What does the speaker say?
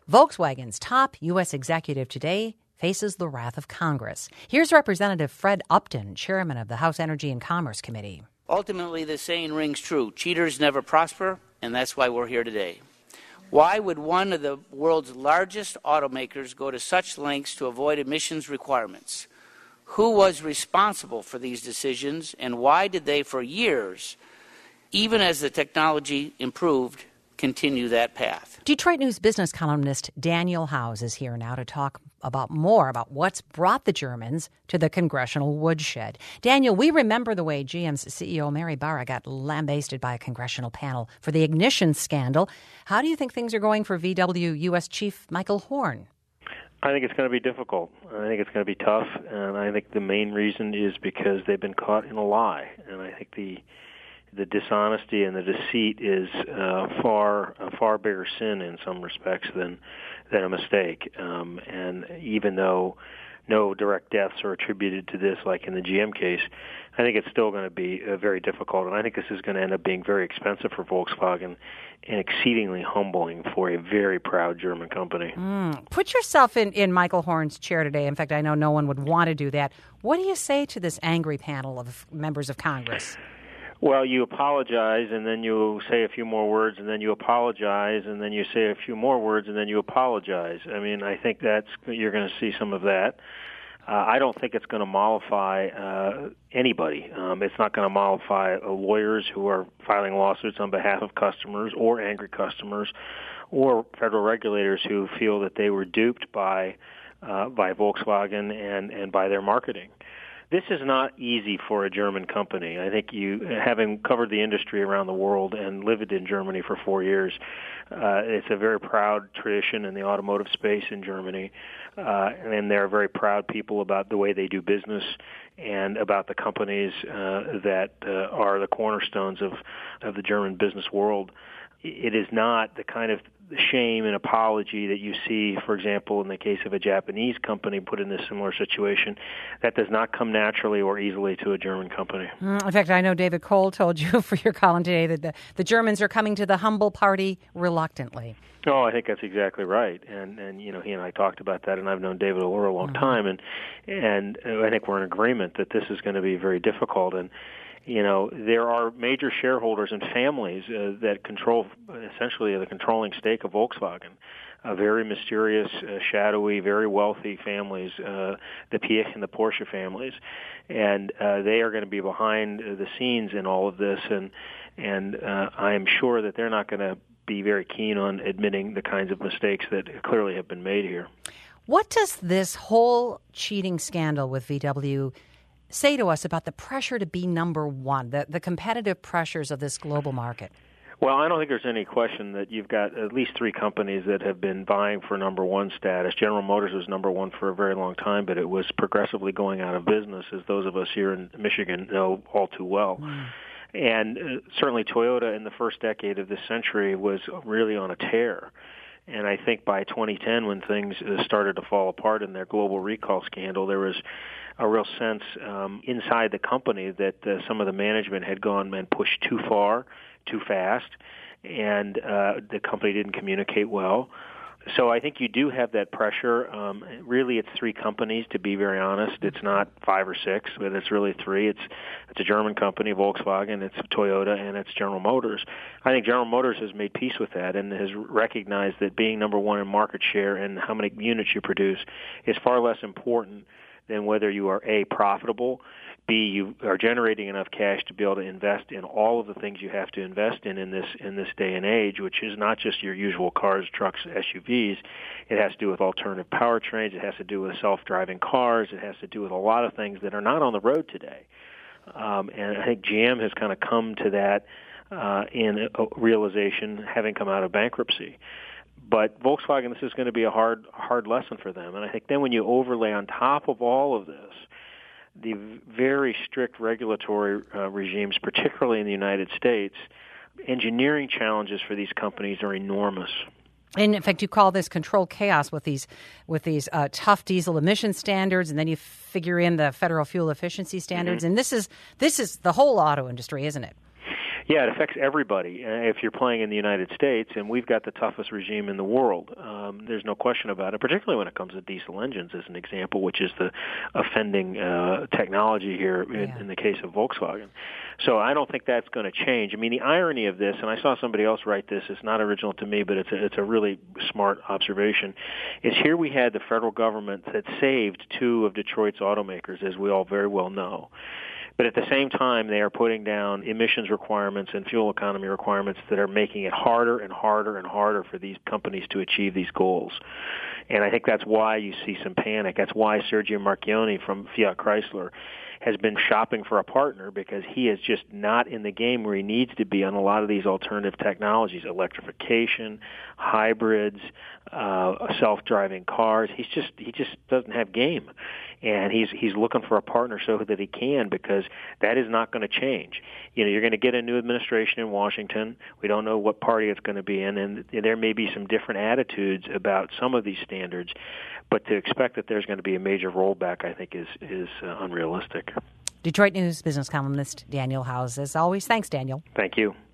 Volkswagen's top U.S. executive today faces the wrath of Congress. Here's Representative Fred Upton, chairman of the House Energy and Commerce Committee. Ultimately, the saying rings true. Cheaters never prosper, and that's why we're here today. Why would one of the world's largest automakers go to such lengths to avoid emissions requirements? Who was responsible for these decisions, and why did they, for years, even as the technology improved, continue that path? Detroit News business columnist Daniel Howes is here now to talk more about what's brought the Germans to the congressional woodshed. Daniel, we remember the way GM's CEO Mary Barra got lambasted by a congressional panel for the ignition scandal. How do you think things are going for VW U.S. Chief Michael Horn? I think it's going to be difficult. I think it's going to be tough, and I think the main reason is because they've been caught in a lie. And I think the dishonesty and the deceit is a far bigger sin in some respects than a mistake. And even though no direct deaths are attributed to this, like in the GM case, I think it's still going to be very difficult. And I think this is going to end up being very expensive for Volkswagen and exceedingly humbling for a very proud German company. Put yourself in Michael Horn's chair today. In fact, I know no one would want to do that. What do you say to this angry panel of members of Congress? Well, you apologize, and then you say a few more words, and then you apologize, and then you say a few more words, and then you apologize. I mean, I think you're going to see some of that. I don't think it's going to mollify anybody. It's not going to mollify lawyers who are filing lawsuits on behalf of customers or angry customers or federal regulators who feel that they were duped by Volkswagen and by their marketing. This is not easy for a German company. I think having covered the industry around the world and lived in Germany for 4 years, it's a very proud tradition in the automotive space in Germany, and they're very proud people about the way they do business and about the companies that are the cornerstones of the German business world. It is not the kind of shame and apology that you see, for example, in the case of a Japanese company put in this similar situation. That does not come naturally or easily to a German company. In fact, I know David Cole told you for your column today that the Germans are coming to the humble party reluctantly. Oh, I think that's exactly right. And he and I talked about that, and I've known David for a long time, and I think we're in agreement that this is going to be very difficult. And there are major shareholders and families that control essentially the controlling stake of Volkswagen. Very mysterious, shadowy, very wealthy families, the Piech and the Porsche families, and they are going to be behind the scenes in all of this. And I am sure that they're not going to be very keen on admitting the kinds of mistakes that clearly have been made here. What does this whole cheating scandal with VW say to us about the pressure to be number one, the competitive pressures of this global market? Well, I don't think there's any question that you've got at least three companies that have been vying for number one status. General Motors was number one for a very long time, but it was progressively going out of business, as those of us here in Michigan know all too well. And certainly Toyota in the first decade of this century was really on a tear. And I think by 2010, when things started to fall apart in their global recall scandal, there was a real sense inside the company that some of the management had gone and pushed too far, too fast, and the company didn't communicate well. So I think you do have that pressure. Really, it's three companies, to be very honest. It's not 5 or 6, but it's really 3. It's a German company, Volkswagen, it's Toyota, and it's General Motors. I think General Motors has made peace with that and has recognized that being number one in market share and how many units you produce is far less important than whether you are A, profitable, B, you are generating enough cash to be able to invest in all of the things you have to invest in this day and age, which is not just your usual cars, trucks, SUVs. It has to do with alternative powertrains. It has to do with self-driving cars. It has to do with a lot of things that are not on the road today. And I think GM has kind of come to that in a realization, having come out of bankruptcy. But Volkswagen, this is going to be a hard lesson for them. And I think then when you overlay on top of all of this the very strict regulatory regimes, particularly in the United States, engineering challenges for these companies are enormous. And in fact, you call this control chaos with these tough diesel emission standards, and then you figure in the federal fuel efficiency standards. And this is the whole auto industry, isn't it? Yeah, it affects everybody if you're playing in the United States, and we've got the toughest regime in the world. There's no question about it, particularly when it comes to diesel engines, as an example, which is the offending technology here in the case of Volkswagen. So I don't think that's going to change. I mean, the irony of this, and I saw somebody else write this, it's not original to me, but it's a really smart observation, is here we had the federal government that saved two of Detroit's automakers, as we all very well know. But at the same time, they are putting down emissions requirements and fuel economy requirements that are making it harder and harder and harder for these companies to achieve these goals. And I think that's why you see some panic. That's why Sergio Marchionne from Fiat Chrysler has been shopping for a partner, because he is just not in the game where he needs to be on a lot of these alternative technologies, electrification, hybrids, self-driving cars. He just doesn't have game. And he's looking for a partner so that he can, because that is not going to change. You know, you're going to get a new administration in Washington. We don't know what party it's going to be in, and there may be some different attitudes about some of these standards. But to expect that there's going to be a major rollback, I think, is unrealistic. Detroit News business columnist Daniel Howes. As always, thanks, Daniel. Thank you.